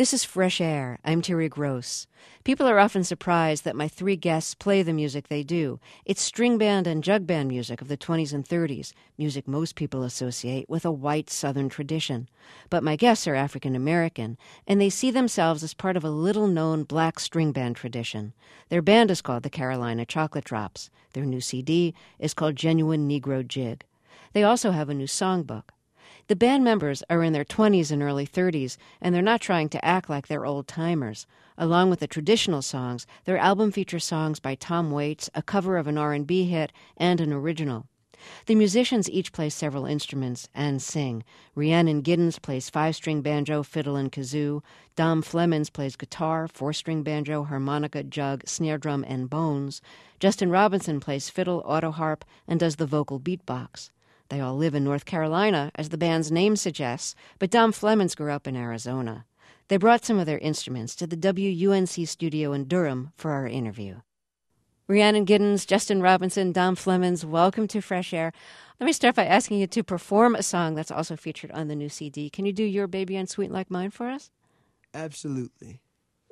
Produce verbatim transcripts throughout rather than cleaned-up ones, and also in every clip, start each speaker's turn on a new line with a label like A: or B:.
A: This is Fresh Air. I'm Terry Gross. People are often surprised that my three guests play the music they do. It's string band and jug band music of the twenties and thirties, music most people associate with a white Southern tradition. But my guests are African American, and they see themselves as part of a little-known black string band tradition. Their band is called the Carolina Chocolate Drops. Their new C D is called Genuine Negro Jig. They also have a new songbook. The band members are in their twenties and early thirties, and they're not trying to act like they're old-timers. Along with the traditional songs, their album features songs by Tom Waits, a cover of an R and B hit, and an original. The musicians each play several instruments and sing. Rhiannon Giddens plays five-string banjo, fiddle, and kazoo. Dom Flemons plays guitar, four-string banjo, harmonica, jug, snare drum, and bones. Justin Robinson plays fiddle, auto harp, and does the vocal beatbox. They all live in North Carolina, as the band's name suggests, but Dom Flemons grew up in Arizona. They brought some of their instruments to the W U N C studio in Durham for our interview. Rhiannon Giddens, Justin Robinson, Dom Flemons, welcome to Fresh Air. Let me start by asking you to perform a song that's also featured on the new C D. Can you do Your Baby Ain't Sweet Like Mine for us?
B: Absolutely.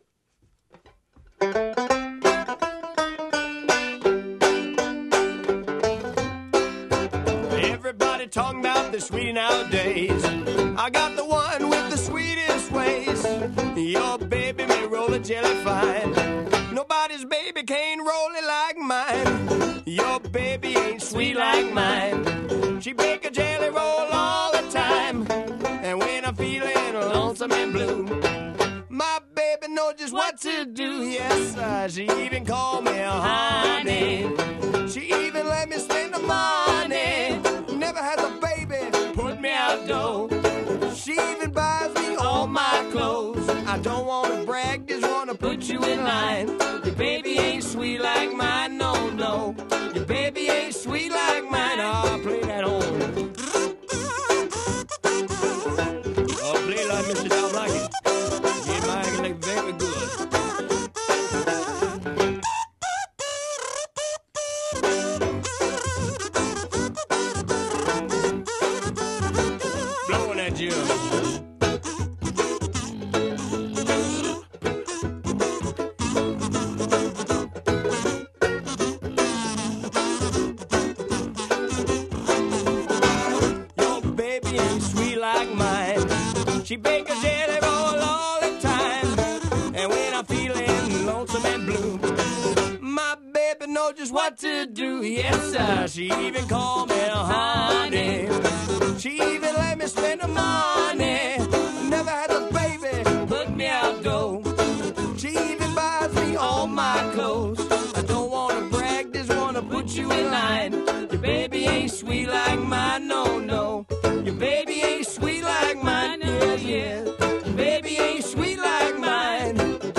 C: Everybody talking about the sweetie nowadays. I got the one with the sweetest ways. Your baby may roll a jelly fine. Nobody's baby can't roll it like mine. Your baby ain't sweet like mine. She bake a jelly roll all the time. And when I'm feeling lonesome and blue, my baby knows just what to do. Yes, uh, she even called me honey. She even let me spend the money. Never has a baby put me out door. She even buys me all my clothes. I don't want to brag, just want to put you in line. Your baby ain't sweet like mine, no, no. Your baby ain't sweet like mine. Oh, play that horn. Oh, play like Mister Don't Like It. Yeah, mine look very good. Blowing that jug. She bake a jelly roll all the time. And when I'm feeling lonesome and blue, my baby knows just what to do. Yes, sir. She even called me honey. She even let me spend the money. Never had a baby put me out door. She even buys me all my clothes. I don't want to brag, just want to put you in line. Your baby ain't sweet like mine, no, no. Your baby ain't sweet like mine, yeah, yeah. Your baby ain't sweet like mine.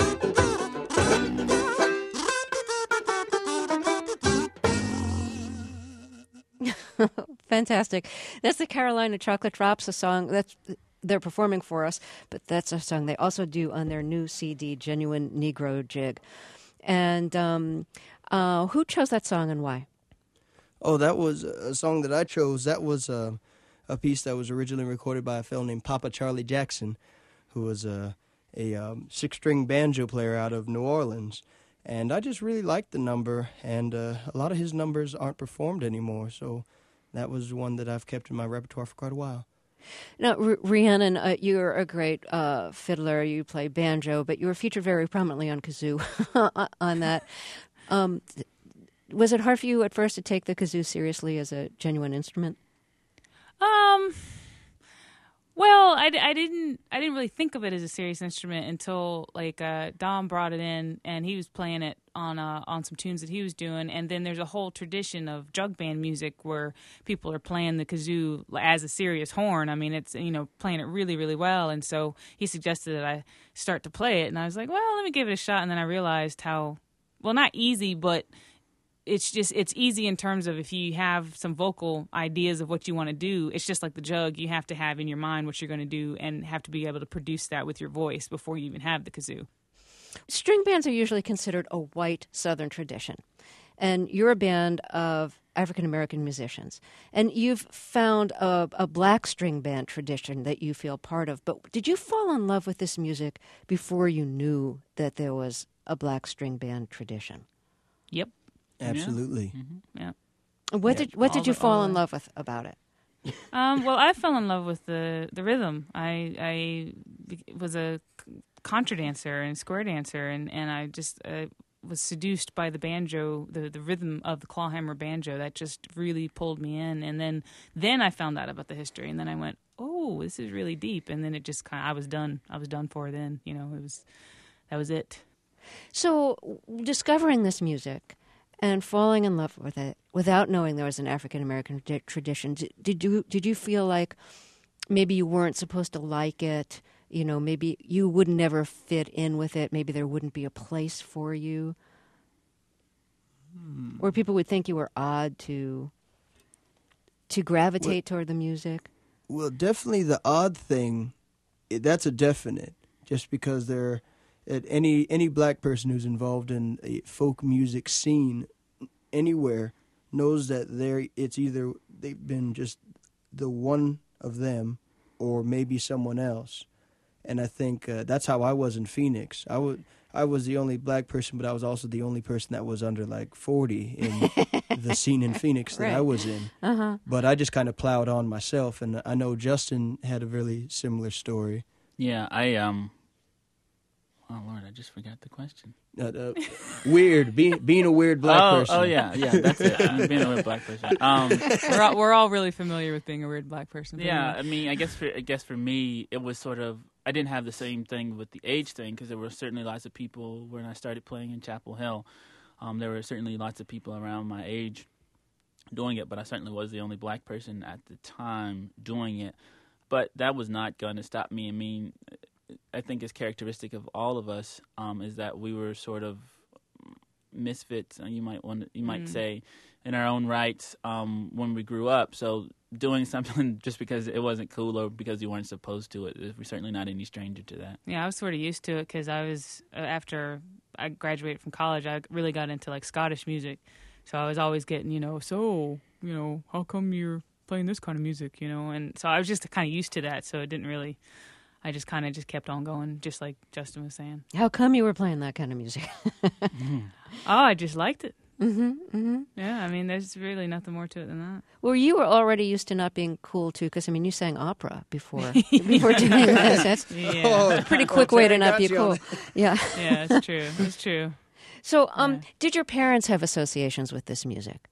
A: Fantastic. That's the Carolina Chocolate Drops, a song that's they're performing for us, but that's a song they also do on their new C D, Genuine Negro Jig. And um, uh, who chose that song and why?
B: Oh, that was a song that I chose. That was uh, a piece that was originally recorded by a fellow named Papa Charlie Jackson, who was a, a um, six-string banjo player out of New Orleans. And I just really liked the number, and uh, a lot of his numbers aren't performed anymore, so that was one that I've kept in my repertoire for quite a while.
A: Now, R- Rhiannon, uh, you're a great uh, fiddler. You play banjo, but you were featured very prominently on kazoo on that. Um, was it hard for you at first to take the kazoo seriously as a genuine instrument?
D: Um... Well, I, I didn't I didn't really think of it as a serious instrument until like uh, Dom brought it in and he was playing it on uh, on some tunes that he was doing, and then there's a whole tradition of jug band music where people are playing the kazoo as a serious horn. I mean, it's, you know, playing it really really well, and so he suggested that I start to play it, and I was like, well, let me give it a shot, and then I realized how, well, not easy, but it's just, it's easy in terms of if you have some vocal ideas of what you want to do, it's just like the jug. You have to have in your mind what you're going to do and have to be able to produce that with your voice before you even have the kazoo.
A: String bands are usually considered a white Southern tradition. And you're a band of African American musicians, and you've found a, a black string band tradition that you feel part of. But did you fall in love with this music before you knew that there was a black string band tradition?
D: Yep.
B: Absolutely.
D: Yeah. Mm-hmm. Yeah.
A: What
B: Yeah.
A: did what
D: All
A: did you
D: the-
A: fall
D: all
A: in
D: the-
A: love with about it?
D: Um, well, I fell in love with the, the rhythm. I I was a contra dancer and square dancer, and, and I just uh, was seduced by the banjo, the, the rhythm of the clawhammer banjo. That just really pulled me in. And then then I found out about the history, and then I went, oh, this is really deep. And then it just kind of, I was done. I was done for then. You know, it was that was it.
A: So, discovering this music and falling in love with it without knowing there was an African American di- tradition, did, did you did you feel like maybe you weren't supposed to like it? You know, maybe you would never fit in with it. Maybe there wouldn't be a place for you,
B: Hmm.
A: or people would think you were odd to to gravitate toward the music.
B: Well, definitely the odd thing, i- that's a definite. Just because there, at any any black person who's involved in a folk music scene anywhere knows that they're it's either they've been just the one of them, or maybe someone else. And I think uh, that's how I was in Phoenix. I would. I was the only black person, but I was also the only person that was under like forty in the scene in Phoenix that I
A: Right.
B: was in.
A: Uh-huh.
B: But I just kind of plowed on myself, and I know Justin had a really similar story.
E: Yeah, I um. Oh Lord, I just forgot the question.
B: Uh, uh, weird, being being a weird black
E: oh,
B: person.
E: oh yeah, yeah, that's it. I mean, being a weird black person. Um,
D: We're all, we're all really familiar with being a weird black person. but
E: yeah,
D: anyway.
E: I mean, I guess for I guess for me, it was sort of I didn't have the same thing with the age thing because there were certainly lots of people when I started playing in Chapel Hill. Um, there were certainly lots of people around my age doing it, but I certainly was the only black person at the time doing it. But that was not going to stop me. I mean, I think it's characteristic of all of us um, is that we were sort of misfits, uh, you might want you might
D: Mm.
E: say, in our own rights um, when we grew up. So doing something just because it wasn't cool or because you weren't supposed to, it, we're certainly not any stranger to that.
D: Yeah, I was sort of used to it because I was uh, after I graduated from college, I really got into like Scottish music, so I was always getting, you know, so you know, how come you're playing this kind of music, you know, and so I was just kind of used to that, so it didn't really. I just kind of just kept on going, just like Justin was saying.
A: How come you were playing that kind of music?
D: Oh, I just liked it.
A: Mm-hmm, mm-hmm.
D: Yeah, I mean, there's really nothing more to it than that.
A: Well, you were already used to not being cool too, because I mean, you sang opera before before doing this. That's
D: Yeah,
B: Oh,
A: a pretty quick way to
B: Terry
A: not
B: got
A: be
B: you on
A: cool. Yeah.
D: yeah, it's true. It's true.
A: So, um,
D: Yeah.
A: did your parents have associations with this music?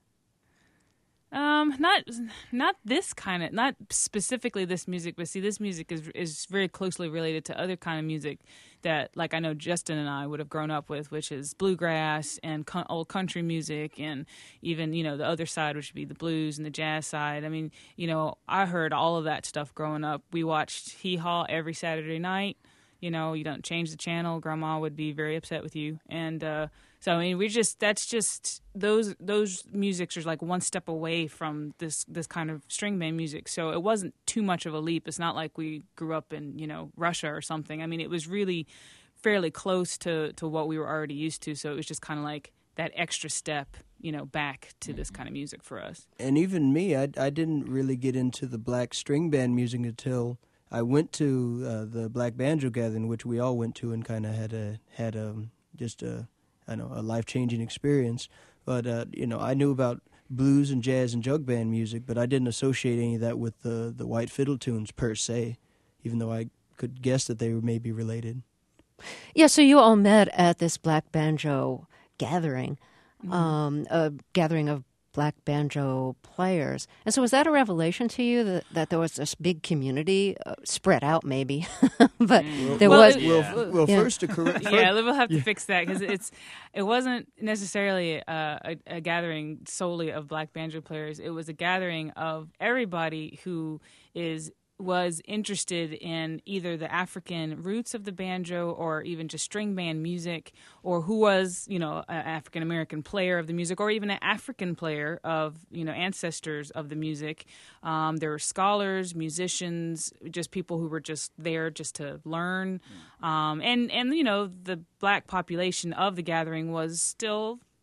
D: Um, not not this kind of, not specifically this music, but see, this music is is very closely related to other kind of music that, like, I know Justin and I would have grown up with, which is bluegrass and co- old country music, and even, you know, the other side, which would be the blues and the jazz side. I mean, you know, I heard all of that stuff growing up. We watched Hee Haw every Saturday night. You know, you don't change the channel, Grandma would be very upset with you, and uh, so I mean, we just that's just those those musics are like one step away from this this kind of string band music. So it wasn't too much of a leap. It's not like we grew up in, you know, Russia or something. I mean, it was really fairly close to to what we were already used to. So it was just kind of like that extra step, you know, back to this kind of music for us.
B: And even me, I, I didn't really get into the black string band music until I went to uh, the Black Banjo Gathering, which we all went to, and kind of had a had a just a I know a life changing experience. But uh, you know, I knew about blues and jazz and jug band music, but I didn't associate any of that with the the white fiddle tunes per se, even though I could guess that they were maybe related.
A: Yeah. So you all met at this black banjo gathering, um, a gathering of black banjo players. And so was that a revelation to you that, that there was this big community uh, spread out maybe, but there
D: Well,
A: was.
D: it-
B: Well,
E: Yeah.
B: f- well,
A: Yeah.
B: first to correct.
D: Yeah, we'll have to fix that because it's it wasn't necessarily a, a, a gathering solely of black banjo players. It was a gathering of everybody who is was interested in either the African roots of the banjo or even just string band music, or who was, you know, an African American player of the music, or even an African player of, you know, ancestors of the music. Um, there were scholars, musicians, just people who were just there just to learn. Um, and, and, you know, the black population of the gathering was still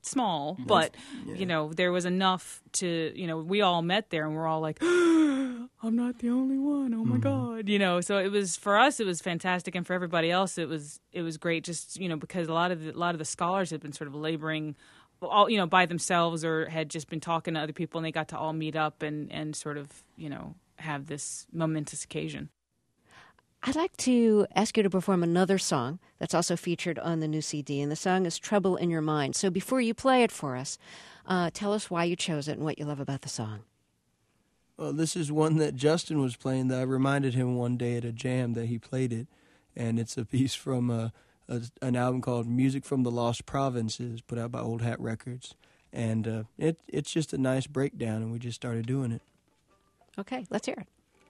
D: small,
E: Mm-hmm.
D: but
B: yeah.
D: you know, there was enough to, you know, we all met there and we're all like, I'm not the only one. Oh my God. You know, so it was, for us, it was fantastic. And for everybody else, it was, it was great just, you know, because a lot of the, a lot of the scholars had been sort of laboring all, you know, by themselves or had just been talking to other people, and they got to all meet up and, and sort of, you know, have this momentous occasion.
A: I'd like to ask you to perform another song that's also featured on the new C D, and the song is Trouble in Your Mind. So before you play it for us, uh, tell us why you chose it and what you love about the song.
B: Well, this is one that Justin was playing that I reminded him one day at a jam that he played it, and it's a piece from a, a, an album called Music from the Lost Provinces, put out by Old Hat Records. And uh, it it's just a nice breakdown, and we just started doing it.
A: Okay, let's hear it.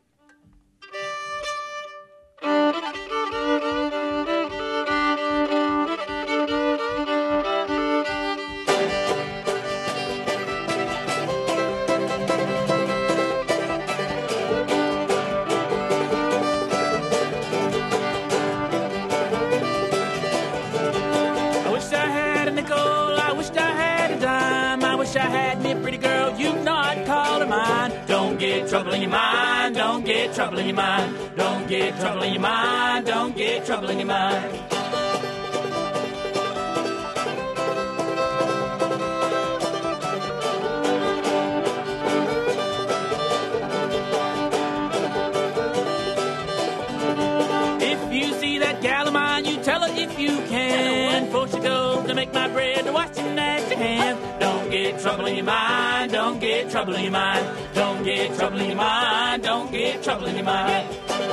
E: I wish I had a nickel, I wish I had a dime, I wish I had me a pretty girl, you know I'd call her mine. Don't get trouble in your mind, don't get trouble in your mind, don't get trouble in your mind, don't get trouble in your mind. If you see that gal of mine, you tell her if you can. Before she goes to make my bread, washing at your hand. Don't get trouble in your mind, don't get trouble in your mind, don't get trouble in your mind, don't get trouble in your mind.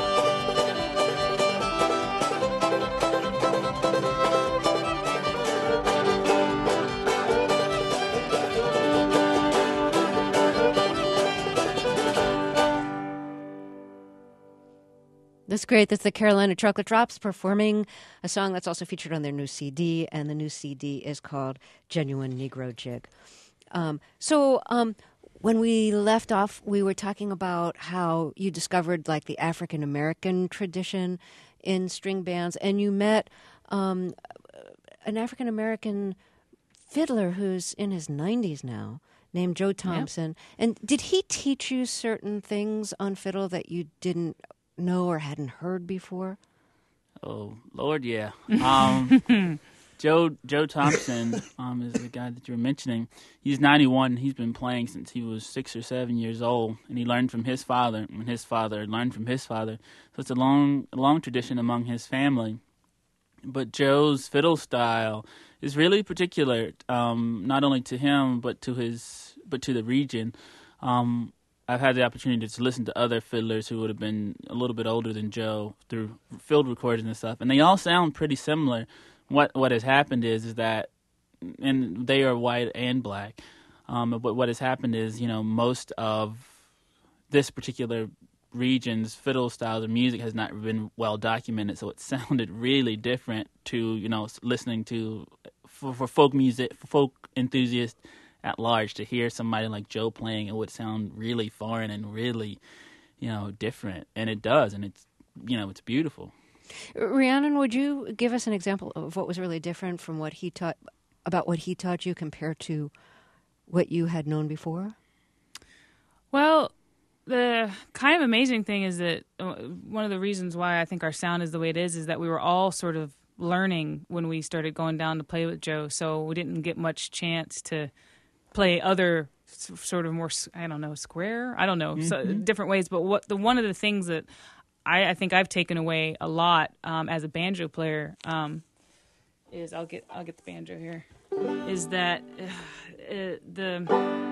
A: That's great. That's the Carolina Chocolate Drops performing a song that's also featured on their new C D, and the new C D is called Genuine Negro Jig. Um, so um, when we left off, we were talking about how you discovered like the African American tradition in string bands, and you met um, an African American fiddler who's in his nineties now, named Joe Thompson. And did he teach you certain things on fiddle that you didn't know or hadn't heard before?
E: Oh Lord, yeah. Um, Joe Joe Thompson um, is the guy that you were mentioning. He's ninety-one. He's been playing since he was six or seven years old, and he learned from his father, and his father learned from his father. So it's a long, a long tradition among his family. But Joe's fiddle style is really particular, um, not only to him but to his, but to the region. Um, I've had the opportunity to listen to other fiddlers who would have been a little bit older than Joe through field recordings and stuff, and they all sound pretty similar. What what has happened is is that, and they are white and black. Um, but what has happened is, you know, most of this particular region's fiddle styles of music has not been well documented, so it sounded really different to, you know, listening to for, for folk music, for folk enthusiasts at large. To hear somebody like Joe playing, it would sound really foreign and really, you know, different, and it does, and it's, you know, it's beautiful.
A: Rhiannon, would you give us an example of what was really different from what he taught, about what he taught you compared to what you had known before?
D: Well, the kind of amazing thing is that uh, one of the reasons why I think our sound is the way it is is that we were all sort of learning when we started going down to play with Joe, so we didn't get much chance to play other s- sort of more, I don't know, square? I don't know, mm-hmm. so, different ways. But what the one of the things that I, I think I've taken away a lot um, as a banjo player um, is, I'll get I'll get the banjo here, is that uh, uh, the...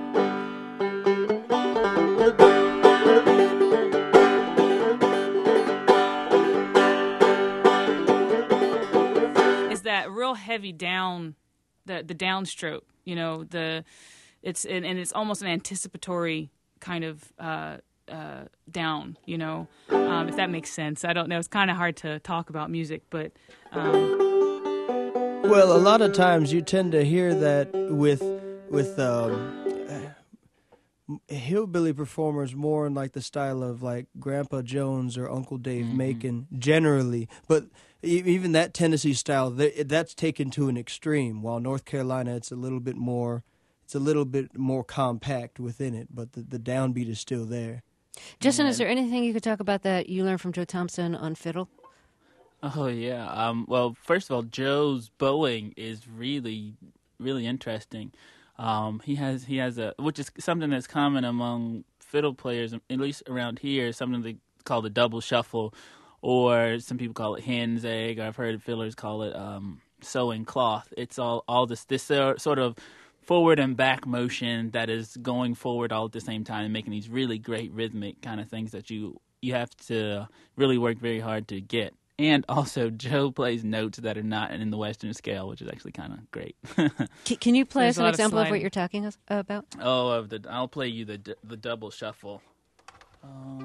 D: is that real heavy down, the the downstroke, you know, the it's and, and it's almost an anticipatory kind of uh, uh, down, you know, um, if that makes sense. I don't know. It's kind of hard to talk about music, but um...
B: well, a lot of times you tend to hear that with with um, hillbilly performers more in like the style of like Grandpa Jones or Uncle Dave mm-hmm. Macon generally, but e- even that Tennessee style, th- that's taken to an extreme. While North Carolina, it's a little bit more, it's a little bit more compact within it, but the, the downbeat is still there.
A: Justin,
E: Yeah.
A: is there anything you could talk about that you learned from Joe Thompson on fiddle?
E: Oh yeah. Um, well, first of all, Joe's bowing is really, really interesting. Um, he has he has a which is something that's common among fiddle players, at least around here. Something they call the double shuffle, or some people call it hen's egg. Or I've heard fiddlers call it um, sewing cloth. It's all all this this uh, sort of forward and back motion that is going forward all at the same time and making these really great rhythmic kind of things that you you have to really work very hard to get. And also, Joe plays notes that are not in the Western scale, which is actually kind of great.
A: C- can you play
D: There's
A: us
D: a
A: an
D: lot of
A: example of, what
D: sliding.
A: you're talking us- about?
E: oh, of the I'll play you the d- the double shuffle. Uh,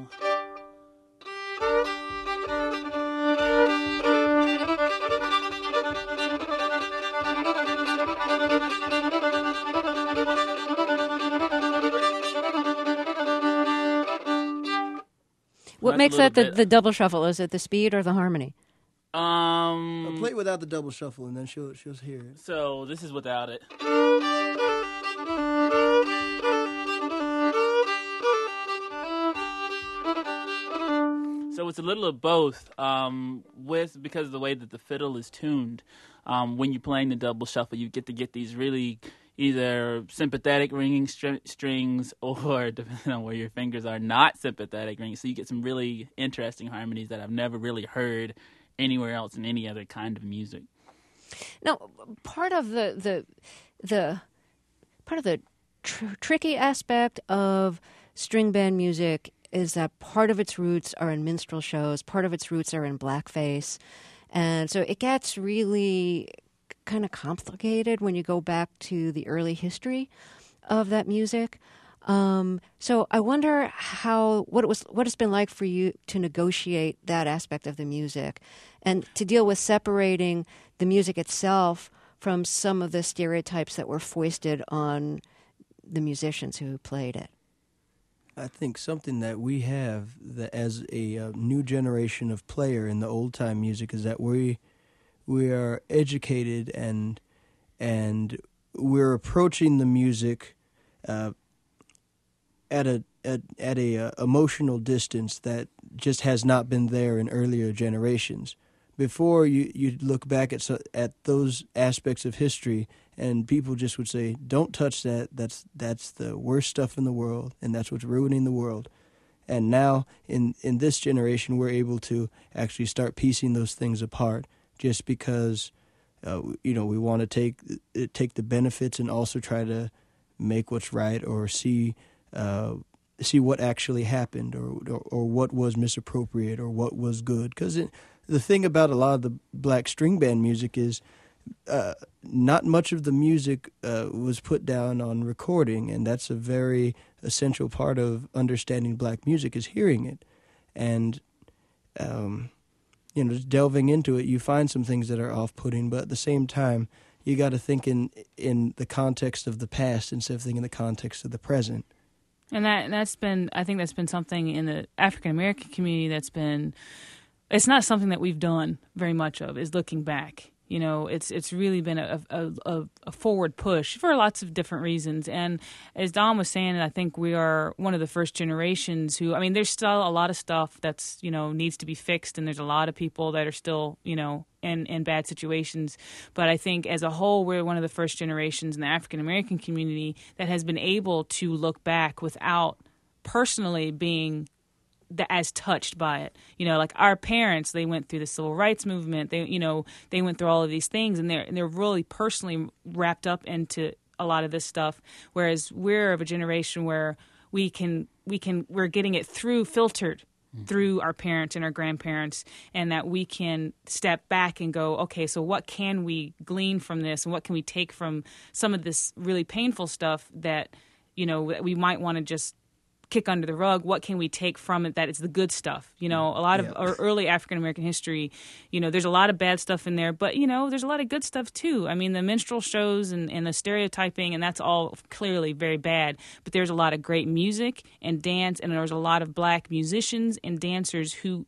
A: What
E: That's
A: makes
E: a
A: that
E: little
A: the,
E: bit-
A: the double shuffle? Is it the speed or the harmony?
E: um.
B: I'll play it without the double shuffle, and then she'll she'll hear it.
E: So this is without it. So it's a little of both, um, with because of the way that the fiddle is tuned. Um, when you're playing the double shuffle, you get to get these really either sympathetic ringing str- strings, or depending on where your fingers are, not sympathetic ringing. So you get some really interesting harmonies that I've never really heard anywhere else in any other kind of music.
A: Now, part of the the the part of the tr- tricky aspect of string band music is that part of its roots are in minstrel shows, part of its roots are in blackface, and so it gets really kind of complicated when you go back to the early history of that music. Um, so I wonder how what it was what it's been like for you to negotiate that aspect of the music, and to deal with separating the music itself from some of the stereotypes that were foisted on the musicians who played it.
B: I think something that we have that as a uh, new generation of player in the old time music is that we we are educated and and we're approaching the music uh, at a at, at a uh, emotional distance that just has not been there in earlier generations. Before you you look back at so, at those aspects of history, and people just would say, "Don't touch that. That's that's the worst stuff in the world, and that's what's ruining the world." And now, in in this generation, we're able to actually start piecing those things apart, just because uh, you know we want to take take the benefits and also try to make what's right, or see uh, see what actually happened, or, or or what was misappropriate, or what was good. Because the thing about a lot of the black string band music is uh, not much of the music uh, was put down on recording, and that's a very essential part of understanding black music is hearing it. And um, you know, just delving into it, you find some things that are off-putting, but at the same time, you got to think in in the context of the past instead of thinking in the context of the present.
D: And that that's been, I think that's been something in the African American community that's been, it's not something that we've done very much of, is looking back. You know, it's it's really been a, a, a, a forward push for lots of different reasons. And as Dom was saying, I think we are one of the first generations who, I mean, there's still a lot of stuff that's, you know, needs to be fixed. And there's a lot of people that are still, you know, in, in bad situations. But I think as a whole, we're one of the first generations in the African American community that has been able to look back without personally being the, as touched by it. You know, like our parents, they went through the civil rights movement. They, you know, they went through all of these things, and they're and they're really personally wrapped up into a lot of this stuff. Whereas we're of a generation where we can we can we're getting it through filtered mm-hmm. through our parents and our grandparents, and that we can step back and go, okay, so what can we glean from this, and what can we take from some of this really painful stuff that, you know, that we might want to just kick under the rug. What can we take from it that it's the good stuff? You know, a lot of
B: yeah.
D: our early African American history, you know, there's a lot of bad stuff in there, but, you know, there's a lot of good stuff too. I mean, the minstrel shows and, and the stereotyping, and that's all clearly very bad, but there's a lot of great music and dance, and there's a lot of black musicians and dancers who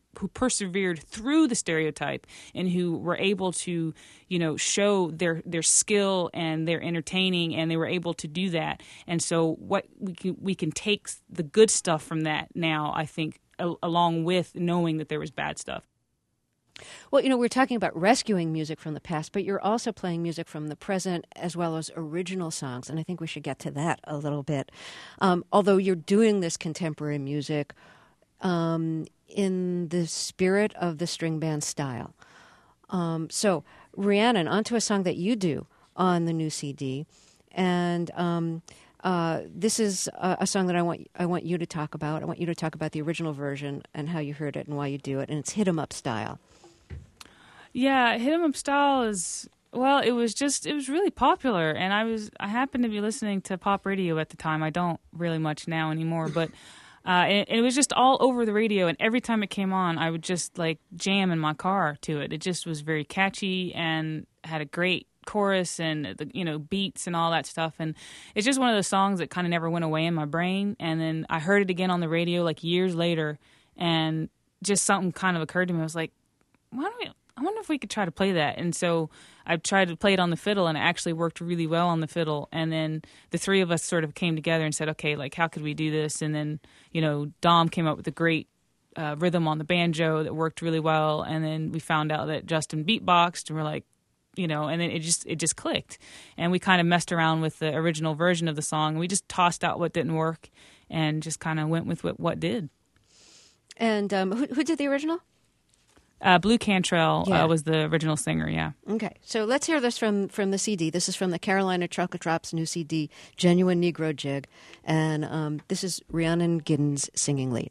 D: who persevered through the stereotype and who were able to, you know, show their their skill and their entertaining, and they were able to do that. And so what we can we can take the good stuff from that now, I think, a, along with knowing that there was bad stuff.
A: Well, you know, we're talking about rescuing music from the past, but you're also playing music from the present as well as original songs, and I think we should get to that a little bit. Um, although you're doing this contemporary music um, in the spirit of the string band style. Um, so, Rhiannon, onto a song that you do on the new C D, and um, uh, this is a, a song that I want I want you to talk about. I want you to talk about the original version and how you heard it and why you do it, and it's Hit 'em Up Style.
D: Yeah, Hit 'em Up Style is, well, it was just, it was really popular, and I was, I happened to be listening to pop radio at the time. I don't really much now anymore, but uh, it, it was just all over the radio, and every time it came on, I would just, like, jam in my car to it. It just was very catchy and had a great chorus and, the, you know, beats and all that stuff, and it's just one of those songs that kind of never went away in my brain, and then I heard it again on the radio, like, years later, and just something kind of occurred to me. I was like, why don't we... I wonder if we could try to play that. And so I tried to play it on the fiddle, and it actually worked really well on the fiddle. And then the three of us sort of came together and said, okay, like, how could we do this? And then, you know, Dom came up with a great uh, rhythm on the banjo that worked really well. And then we found out that Justin beatboxed, and we're like, you know, and then it just it just clicked. And we kind of messed around with the original version of the song. We just tossed out what didn't work and just kind of went with what, what did.
A: And um, who, who did the original?
D: Uh, Blue Cantrell
A: yeah.
D: uh, was the original singer, yeah.
A: Okay, so let's hear this from, from the C D. This is from the Carolina Chocolate Drops new C D, Genuine Negro Jig. And um, this is Rhiannon Giddens singing lead.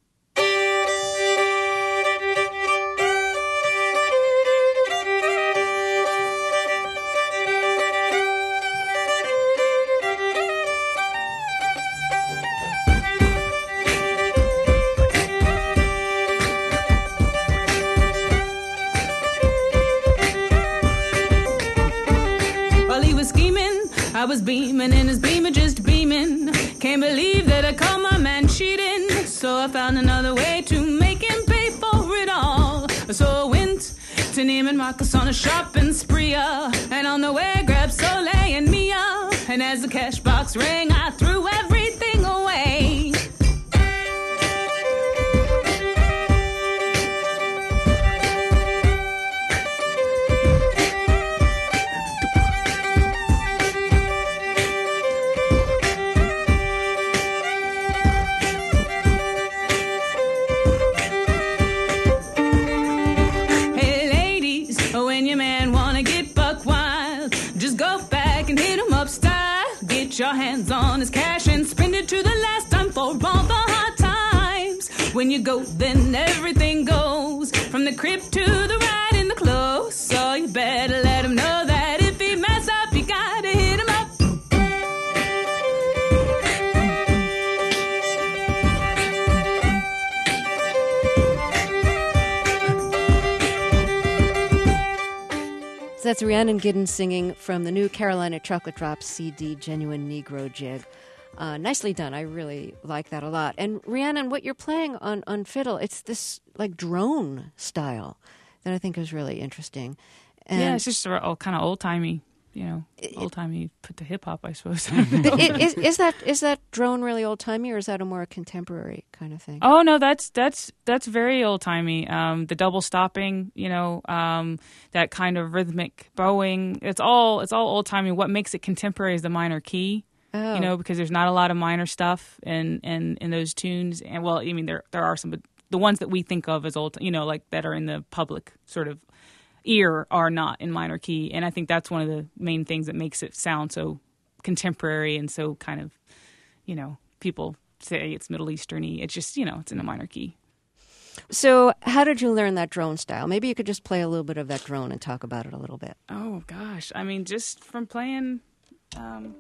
F: I was beaming and his beamer just beaming. Can't believe that I caught my man cheating. So I found another way to make him pay for it all. So I went to Neiman Marcus on a shopping spree, uh, and on the way grabbed Soleil and Mia. And as the cash box rang, I threw everything away. Your hands on his cash and spend it to the last time for all the hard times. When you go, then everything goes, from the crib to the ride in the clothes. So you better let him know that if he mess up, you gotta hit him up.
A: So that's Rhiannon Giddens singing from the new Carolina Chocolate Drops C D, Genuine Negro Jig. Uh, nicely done. I really like that a lot. And Rhiannon, what you're playing on, on fiddle, it's this like drone style that I think is really interesting. And
D: yeah, it's just all kind of old timey, you know, old timey put to hip hop, I suppose.
A: is, is that is that drone really old timey, or is that a more contemporary kind of thing?
D: Oh no, that's that's that's very old timey. Um, the double stopping, you know, um, that kind of rhythmic bowing. It's all it's all old timey. What makes it contemporary is the minor key.
A: Oh.
D: You know, because there's not a lot of minor stuff in, in, in those tunes. And well, I mean, there there are some, but the ones that we think of as old, you know, like that are in the public sort of ear are not in minor key. And I think that's one of the main things that makes it sound so contemporary and so kind of, you know, people say it's Middle Eastern-y. It's just, you know, it's in a minor key.
A: So how did you learn that drone style? Maybe you could just play a little bit of that drone and talk about it a little bit.
D: Oh, gosh. I mean, just from playing... Um,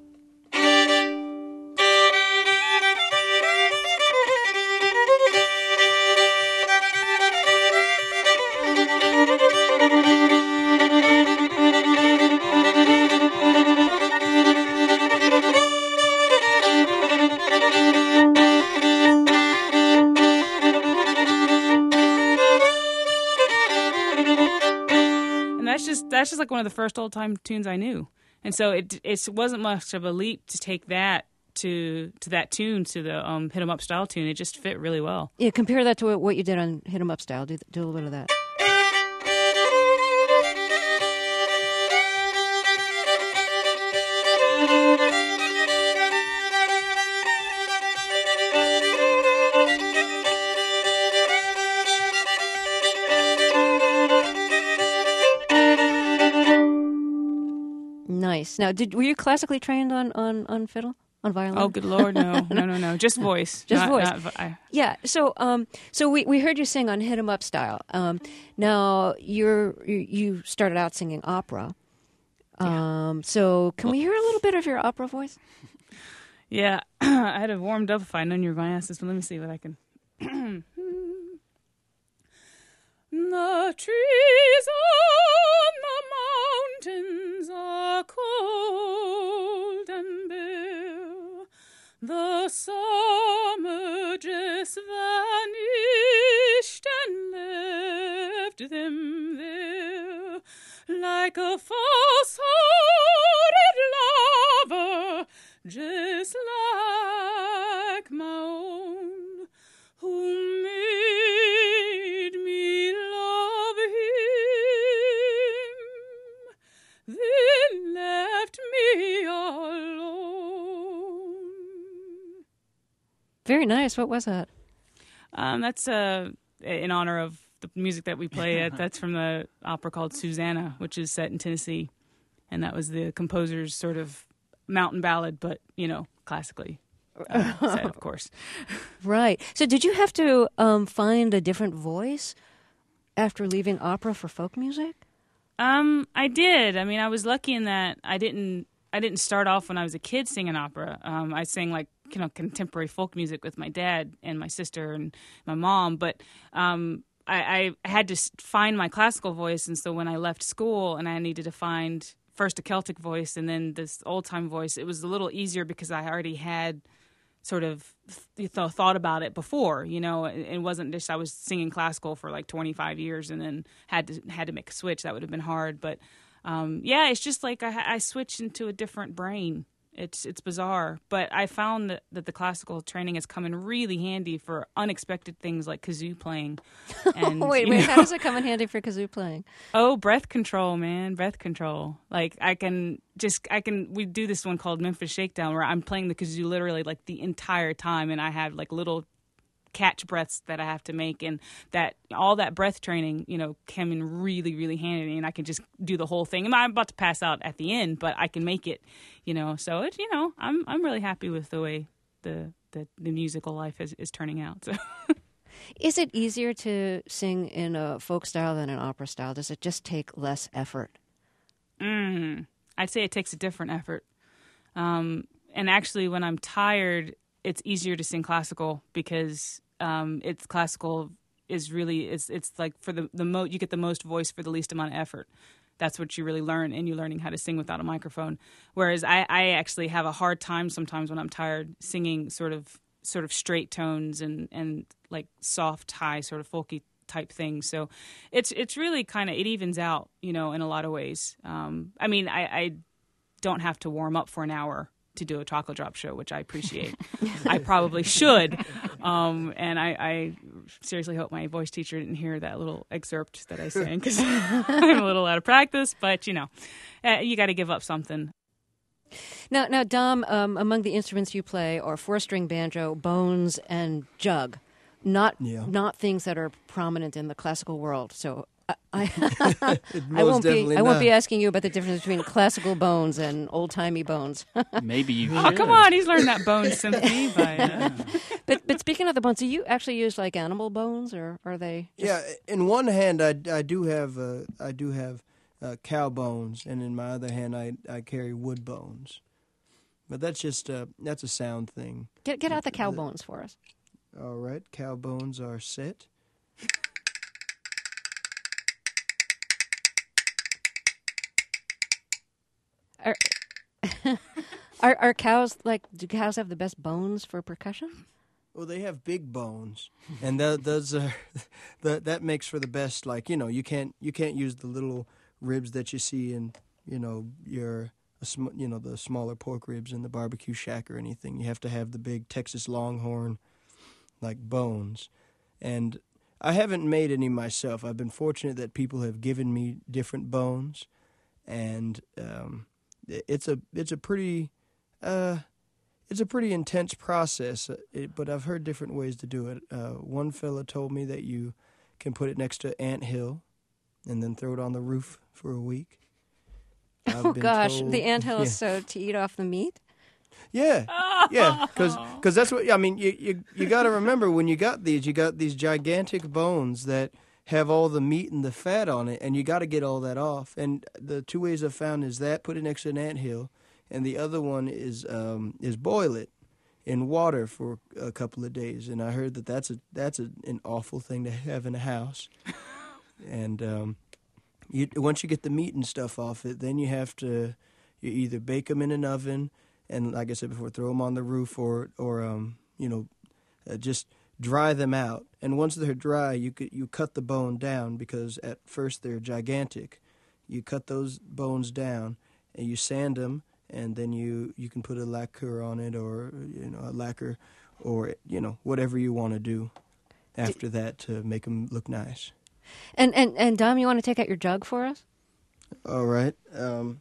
D: just that's just like one of the first old time tunes I knew, and so it it wasn't much of a leap to take that to to that tune to the um, Hit 'Em Up style tune. It just fit really well.
A: Yeah, compare that to what you did on Hit 'Em Up Style. Do, do a little bit of that. Nice. Now, did were you classically trained on, on, on fiddle, on violin?
D: Oh, good Lord, no, no, no, no, just voice,
A: Just
D: not,
A: voice.
D: Not, I,
A: Yeah. So, um, so we, we heard you sing on Hit 'Em Up Style. Um, now you're you, you started out singing opera. Um, so can we hear a little bit of your opera voice?
D: yeah, I had have warmed up if I'd known you were going to ask this, but let me see what I can. The trees on the mountains are cold and bare. The summer just vanished and left them there like a false-hearted lover, just like my own, who made me love him, then left me alone.
A: Very nice. What was that?
D: Um, that's uh, in honor of the music that we play. At, that's from the opera called Susanna, which is set in Tennessee, and that was the composer's sort of mountain ballad, but you know, classically uh, set, of course.
A: Right. So did you have to um, find a different voice after leaving opera for folk music?
D: Um, I did. I mean, I was lucky in that I didn't. I didn't start off when I was a kid singing opera. Um, I sang like you know contemporary folk music with my dad and my sister and my mom, but um, I, I had to find my classical voice, and so when I left school and I needed to find first a Celtic voice and then this old time voice, it was a little easier because I already had sort of th- thought about it before. You know, it, it wasn't just I was singing classical for like twenty-five years and then had to had to make a switch. That would have been hard, but um, yeah, it's just like I, I switched into a different brain. It's it's bizarre, but I found that, that the classical training has come in really handy for unexpected things like kazoo playing. And,
A: wait,
D: you
A: wait.
D: know,
A: How does it come in handy for kazoo playing?
D: Oh, breath control, man, breath control. Like I can just I can we do this one called Memphis Shakedown where I'm playing the kazoo literally like the entire time, and I have like little catch breaths that I have to make, and that all that breath training, you know, came in really, really handy, and I can just do the whole thing. I'm about to pass out at the end, but I can make it, you know. So it, you know, I'm I'm really happy with the way the the, the musical life is, is turning out. So.
A: Is it easier to sing in a folk style than an opera style? Does it just take less effort?
D: Mm, I'd say it takes a different effort. Um, and actually, when I'm tired, it's easier to sing classical because um, it's classical is really it's it's like for the the mo you get the most voice for the least amount of effort. That's what you really learn, and you're learning how to sing without a microphone. Whereas I, I actually have a hard time sometimes when I'm tired singing sort of sort of straight tones and, and like soft high sort of folky type things. So it's it's really kind of it evens out, you know, in a lot of ways. Um, I mean, I, I don't have to warm up for an hour to do a chocolate drop show, which I appreciate. I probably should. Um, and I, I seriously hope my voice teacher didn't hear that little excerpt that I sang because I'm a little out of practice. But, you know, uh, you got to give up something.
A: Now, now, Dom, um, among the instruments you play are four-string banjo, bones, and jug. Not,
B: Yeah.
A: not things that are prominent in the classical world. So I, I, I
B: Most
A: won't be,
B: definitely
A: I won't
B: not.
A: be asking you about the difference between classical bones and old-timey bones.
E: Maybe you
D: Oh,
E: should.
D: come on. He's learned that bone symphony by uh,
A: but, but speaking of the bones, do you actually use like animal bones, or are they? Just...
B: Yeah, in one hand, I, I do have uh, I do have uh, cow bones, and in my other hand, I I carry wood bones. But that's just uh, that's a sound thing.
A: Get get out the cow bones for us.
B: All right, cow bones are set.
A: Are, are are cows like? Do cows have the best bones for percussion?
B: Well, they have big bones, and that those are that that makes for the best. Like you know, you can't you can't use the little ribs that you see in, you know, your, a sm- you know, the smaller pork ribs in the barbecue shack or anything. You have to have the big Texas Longhorn, like, bones. And I haven't made any myself. I've been fortunate that people have given me different bones, and um, it's a it's a pretty uh, it's a pretty intense process. It, but I've heard different ways to do it. Uh, one fella told me that you can put it next to ant hill, and then throw it on the roof for a week. I've
A: Oh
B: been
A: gosh,
B: told-
A: the anthill
B: yeah.
A: is so to eat off the meat.
B: Yeah, yeah, because that's what I mean. You you you got to remember when you got these, you got these gigantic bones that have all the meat and the fat on it, and you got to get all that off. And the two ways I've found is that put it next to an anthill, and the other one is um, is boil it in water for a couple of days. And I heard that that's a that's a, an awful thing to have in a house. And um, you once you get the meat and stuff off it, then you have to you either bake them in an oven. And like I said before, throw them on the roof, or, or um, you know, uh, just dry them out. And once they're dry, you could, you cut the bone down, because at first they're gigantic. You cut those bones down, and you sand them, and then you, you can put a lacquer on it, or you know, a lacquer, or you know, whatever you want to do after that to make them look nice.
A: And and and Dom, you want to take out your jug for us?
B: All right. Um,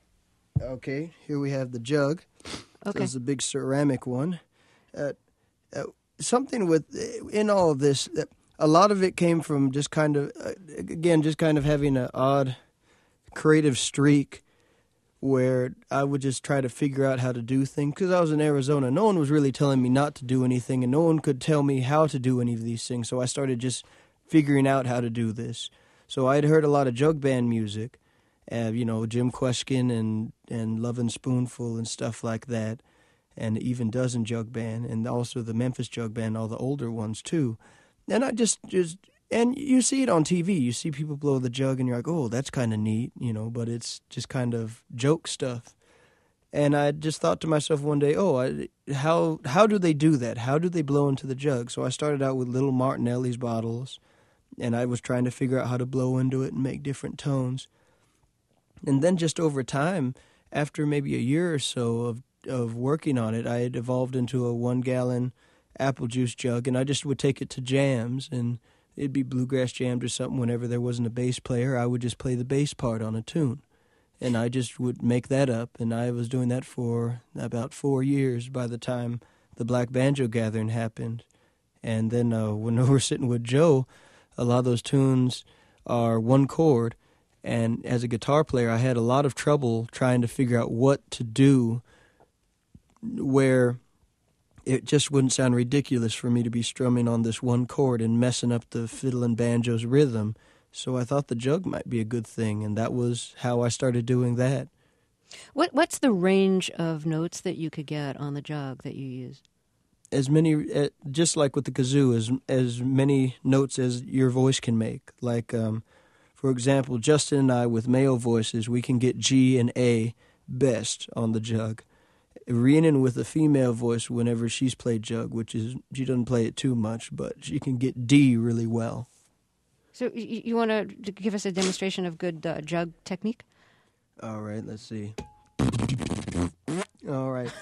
B: okay, here we have the jug.
A: Okay.
B: This is a big ceramic one. Uh, uh, something with, in all of this, uh, a lot of it came from just kind of, uh, again, just kind of having an odd creative streak where I would just try to figure out how to do things. Because I was in Arizona, no one was really telling me not to do anything, and no one could tell me how to do any of these things. So I started just figuring out how to do this. So I'd heard a lot of jug band music. Uh, you know, Jim Queskin and, and Lovin' Spoonful and stuff like that, and even Dozen Jug Band, and also the Memphis Jug Band, all the older ones too. And I just, just and you see it on T V. You see people blow the jug, and you're like, oh, that's kind of neat, you know, but it's just kind of joke stuff. And I just thought to myself one day, oh, I, how how do they do that? How do they blow into the jug? So I started out with little Martinelli's bottles, and I was trying to figure out how to blow into it and make different tones. And then just over time, after maybe a year or so of of working on it, I had evolved into a one-gallon apple juice jug, and I just would take it to jams, and it'd be bluegrass jams or something. Whenever there wasn't a bass player, I would just play the bass part on a tune, and I just would make that up, and I was doing that for about four years by the time the Black Banjo Gathering happened. And then uh, when we were sitting with Joe, a lot of those tunes are one chord. And as a guitar player, I had a lot of trouble trying to figure out what to do where it just wouldn't sound ridiculous for me to be strumming on this one chord and messing up the fiddle and banjo's rhythm. So I thought the jug might be a good thing, and that was how I started doing that.
A: What what's the range of notes that you could get on the jug that you use?
B: As many, uh, just like with the kazoo, as as many notes as your voice can make. Like, um, for example, Justin and I, with male voices, we can get G and A best on the jug. Rhiannon with a female voice, whenever she's played jug, which is, she doesn't play it too much, but she can get D really well.
A: So you, you want to give us a demonstration of good uh, jug technique?
B: All right, let's see. All right.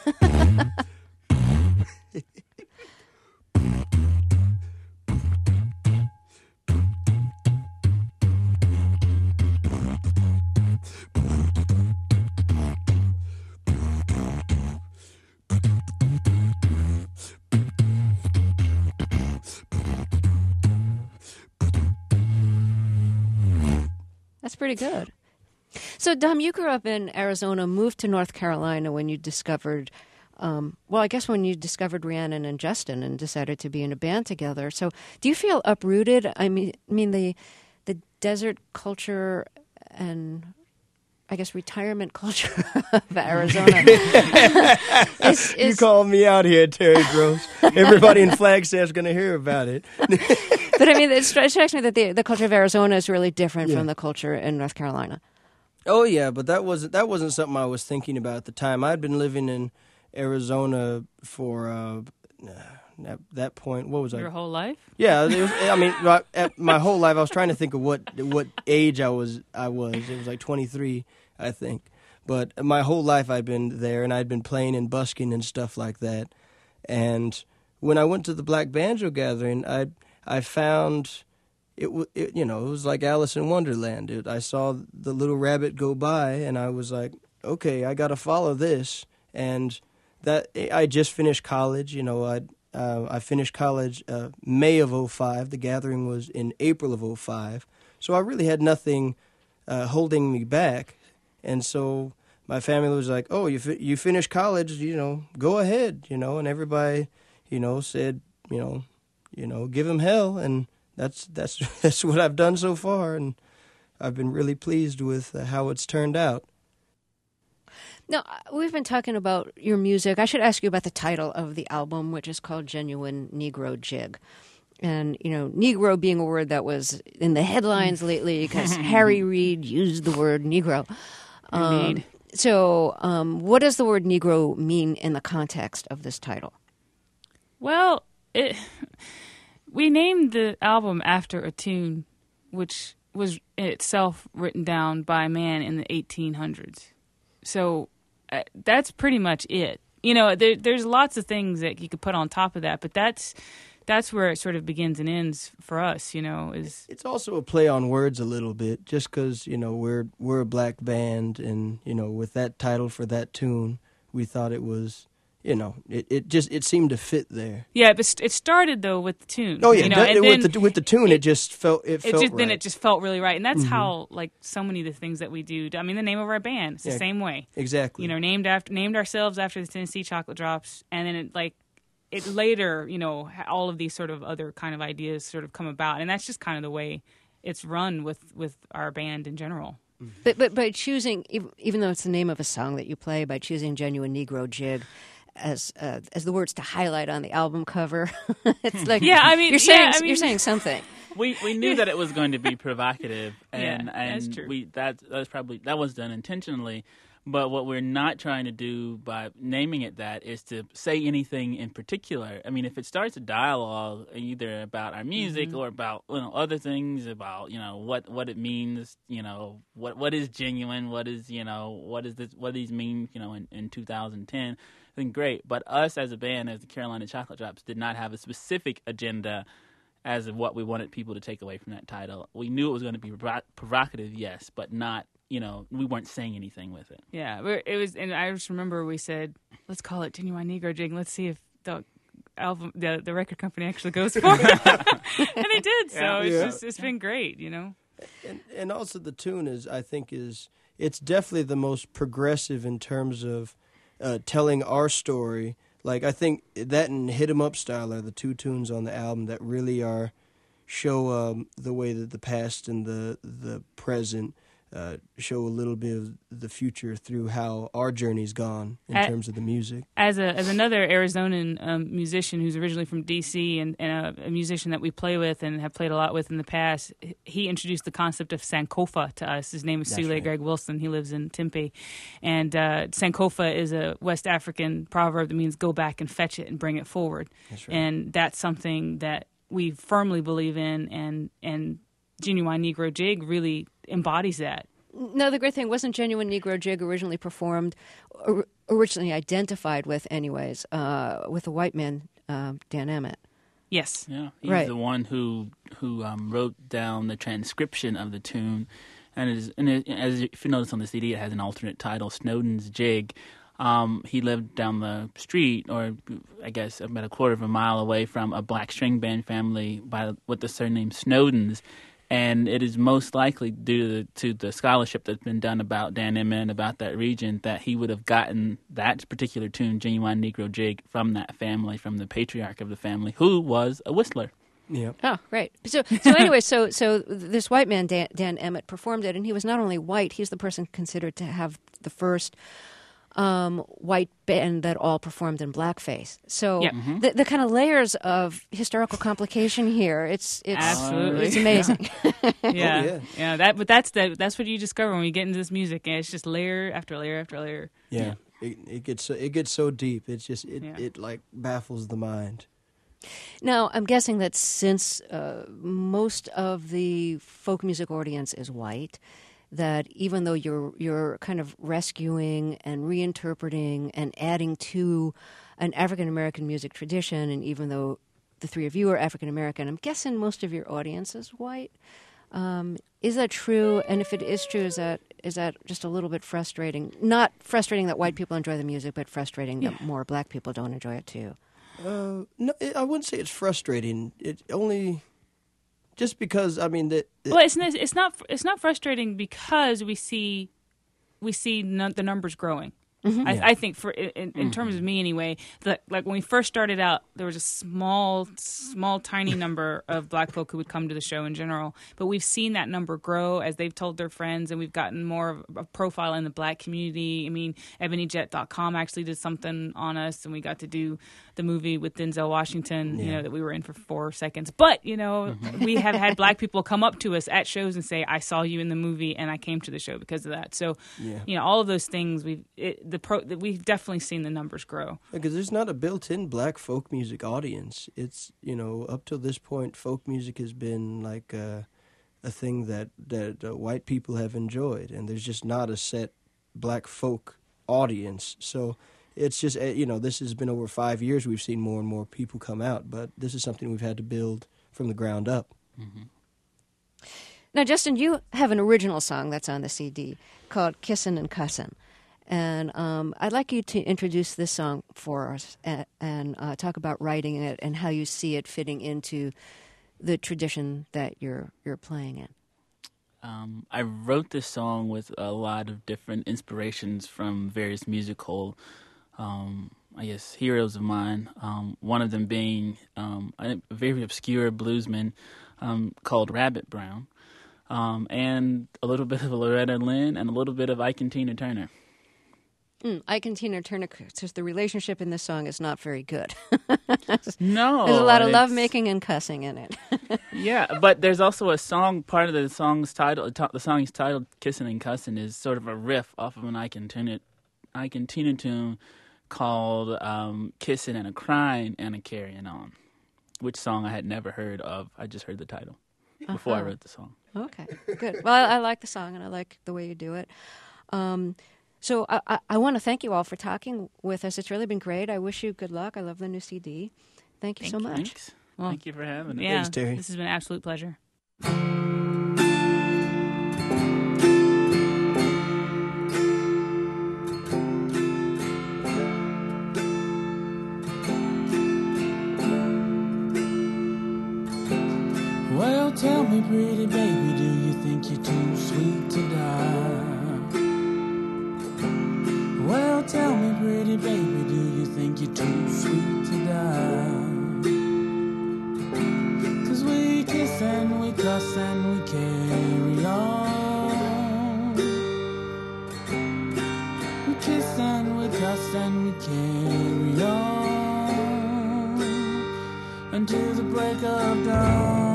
A: That's pretty good. So, Dom, you grew up in Arizona, moved to North Carolina when you discovered, um, well, I guess when you discovered Rhiannon and Justin and decided to be in a band together. So, do you feel uprooted? I mean, I mean the the desert culture and, I guess, retirement culture of Arizona. is,
B: You
A: is,
B: called me out here, Terry Gross. Everybody in Flagstaff's going to hear about it.
A: but I mean, it stri- strikes me that the the culture of Arizona is really different
B: Yeah.
A: from the culture in North Carolina.
B: Oh yeah, but that wasn't that wasn't something I was thinking about at the time. I'd been living in Arizona for uh, uh, at that point, what was I?
D: Your whole life?
B: Yeah, it was, I mean, my, at my whole life, I was trying to think of what what age I was. I was. It was like twenty-three, I think. But my whole life, I'd been there, and I'd been playing and busking and stuff like that. And when I went to the Black Banjo Gathering, I I found it, it. You know, it was like Alice in Wonderland. It, I saw the little rabbit go by, and I was like, okay, I got to follow this. And that I just finished college. You know, I uh, I finished college uh, May of oh five. The gathering was in April of oh five. So I really had nothing uh, holding me back. And so my family was like, "Oh, you fi- you finished college, you know, go ahead, you know." And everybody, you know, said, you know, you know, give him hell, and that's that's that's what I've done so far, and I've been really pleased with uh, how it's turned out.
A: Now, we've been talking about your music. I should ask you about the title of the album, which is called Genuine Negro Jig. And, you know, Negro being a word that was in the headlines lately because Harry Reid used the word Negro.
D: Indeed.
A: Um, so um, what does the word Negro mean in the context of this title?
D: Well, it, we named the album after a tune which was itself written down by a man in the eighteen hundreds. So uh, that's pretty much it. You know, there, there's lots of things that you could put on top of that, but that's that's where it sort of begins and ends for us, you know. Is
B: It's also a play on words a little bit, just because, you know, we're we're a black band, and, you know, with that title for that tune, we thought it was, you know, it, it just, it seemed to fit there.
D: Yeah, but it started, though, with the tune.
B: Oh, yeah,
D: you know,
B: that-
D: and
B: with,
D: then
B: the, with the tune, it,
D: it-
B: just felt, it,
D: it
B: felt
D: just,
B: right.
D: then it just felt really right. And that's
B: Mhm.
D: how, like, so many of the things that we do, I mean, the name of our band, it's the
B: Yeah.
D: same way.
B: Exactly.
D: You know, named after named ourselves after the Tennessee Chocolate Drops, and then it like it later, you know, ha- all of these sort of other kind of ideas sort of come about, and that's just kind of the way it's run with with our band in general.
A: But but by choosing, ev- even though it's the name of a song that you play, by choosing Genuine Negro Jig as uh, as the words to highlight on the album cover, it's like
D: Yeah, I mean,
A: you're saying
D: yeah, I mean-
A: you're saying something.
E: We we knew that it was going to be provocative,
D: Yeah,
E: and
D: that's
E: and
D: true.
E: we that that was probably that was done intentionally. But what we're not trying to do by naming it that is to say anything in particular. I mean, if it starts a dialogue either about our music
D: Mm-hmm.
E: or about, you know, other things, about, you know, what, what it means, you know, what what is genuine, what is, you know, what is this, what these mean, you know, in, in two thousand ten, then great. But us as a band, as the Carolina Chocolate Drops, did not have a specific agenda as of what we wanted people to take away from that title. We knew it was going to be provo- provocative, yes, but not, you know, we weren't saying anything with it.
D: Yeah, we're- it was, and I just remember we said, let's call it Genuine Negro Jig. Let's see if the album, the the record company actually goes for it, and they did. So
E: Yeah.
D: it's
B: Yeah.
D: just it's been great, you know.
B: And, and also the tune is, I think, is it's definitely the most progressive in terms of uh, telling our story. Like, I think that and Hit 'Em Up Style are the two tunes on the album that really are show um, the way that the past and the the present uh, show a little bit of the future through how our journey's gone in
D: At-
B: terms of the music.
D: As a as another Arizonan um, musician who's originally from D C and, and a, a musician that we play with and have played a lot with in the past, he introduced the concept of Sankofa to us. His name is
B: That's
D: Sule
B: right.
D: Greg Wilson. He lives in Tempe, and uh, Sankofa is a West African proverb that means go back and fetch it and bring it forward.
B: That's right.
D: And that's something that we firmly believe in, and and Genuine Negro Jig really embodies that.
A: No, the great thing wasn't Genuine Negro Jig originally performed, or, originally identified with, anyways, uh, with a white man, um, Dan Emmett.
D: Yes.
E: Yeah, he's
A: Right.
E: the one who who um, wrote down the transcription of the tune, and, it is, and it, as if you notice on the C D, it has an alternate title, Snowden's Jig. Um, he lived down the street, or I guess about a quarter of a mile away from a black string band family by with the surname Snowdens. And it is most likely due to the, to the scholarship that's been done about Dan Emmett and about that region that he would have gotten that particular tune, Genuine Negro Jig, from that family, from the patriarch of the family, who was a whistler.
B: Yeah.
A: Oh, right. So, so anyway, so so this white man, Dan, Dan Emmett, performed it, and he was not only white; he's the person considered to have the first um, white band that all performed in blackface. So
D: Yeah.
E: Mm-hmm.
A: the, the kind of layers of historical complication here, it's it's
D: Absolutely.
A: it's amazing.
D: Yeah,
B: yeah.
D: yeah. That, but that's the that's what you discover when you get into this music, and it's just layer after layer after layer.
B: Yeah. It, it gets so, it gets so deep. It's just it,
D: Yeah.
B: it like baffles the mind.
A: Now, I'm guessing that since uh, most of the folk music audience is white, that even though you're you're kind of rescuing and reinterpreting and adding to an African American music tradition, and even though the three of you are African American, I'm guessing most of your audience is white. Um, is that true? And if it is true, is that is that just a little bit frustrating? Not frustrating that white people enjoy the music, but frustrating that more black people don't enjoy it too.
B: Uh, no, it, I wouldn't say it's frustrating. It only just because I mean that.
D: Well, it's not, it's not it's not frustrating because we see we see none, the numbers growing. Mm-hmm. I, yeah. I think for in, in mm-hmm. terms of me anyway, the, like when we first started out, there was a small, small, tiny number of black folk who would come to the show in general. But we've seen that number grow as they've told their friends, and we've gotten more of a profile in the black community. I mean, ebony jet dot com actually did something on us, and we got to do the movie with Denzel Washington, yeah. you know, that we were in for four seconds. But, you know, mm-hmm. we have had black people come up to us at shows and say, I saw you in the movie, and I came to the show because of that. So, yeah. you know, all of those things, we've it, the pro, we've definitely seen the numbers grow.
B: Because there's not a built-in black folk music audience. It's, you know, up till this point, folk music has been like uh, a thing that, that uh, white people have enjoyed, and there's just not a set black folk audience. So it's just, you know, this has been over five years we've seen more and more people come out, but this is something we've had to build from the ground up.
A: Mm-hmm. Now, Justin, you have an original song that's on the C D called Kissin' and Cussin'. And um, I'd like you to introduce this song for us and, and uh, talk about writing it and how you see it fitting into the tradition that you're you're playing in.
E: Um, I wrote this song with a lot of different inspirations from various musical, um, I guess, heroes of mine. Um, one of them being um, a very obscure bluesman um, called Rabbit Brown, um, and a little bit of Loretta Lynn and a little bit of Ike and Tina Turner.
A: Mm, Ike and Tina Turner, because the relationship in this song is not very good.
E: No.
A: There's a lot of lovemaking and cussing in it.
E: Yeah, but there's also a song, part of the song's title, the song is titled Kissin' and Cussin' is sort of a riff off of an Ike and Tina, Ike and Tina tune called um, Kissin' and a Crying and a Carrying On, which song I had never heard of. I just heard the title before uh-huh. I wrote the song.
A: Okay, good. Well, I, I like the song and I like the way you do it. Um So I, I, I want to thank you all for talking with us. It's really been great. I wish you good luck. I love the new C D. Thank you
E: thank
A: so much.
E: Thanks. Well, thank you for having us.
D: Yeah,
B: Thanks, Terry.
D: This has been an absolute pleasure.
G: Well, tell me, pretty baby, do you think you're too sweet to die? Well, tell me, pretty baby, do you think you're too sweet to die? 'Cause we kiss and we cuss and we carry on. We kiss and we cuss and we carry on until the break of dawn.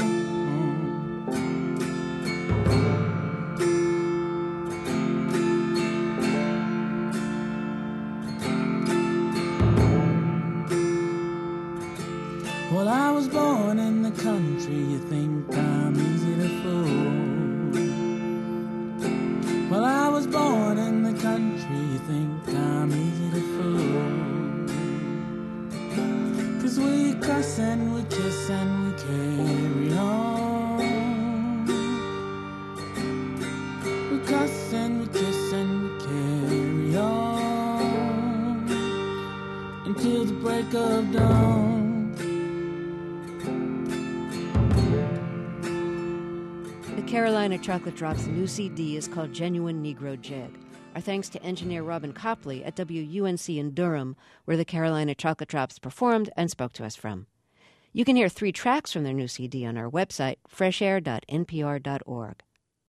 G: Well, I was born in the country, you think I'm easy to fool. Well, I was born in the country, you think I'm easy to fool. 'Cause we cuss and we kiss and we carry on. We cuss and we kiss and we carry on until the break of dawn.
A: Carolina Chocolate Drop's new C D is called Genuine Negro Jig. Our thanks to engineer Robin Copley at W U N C in Durham, where the Carolina Chocolate Drops performed and spoke to us from. You can hear three tracks from their new C D on our website, fresh air dot n p r dot org.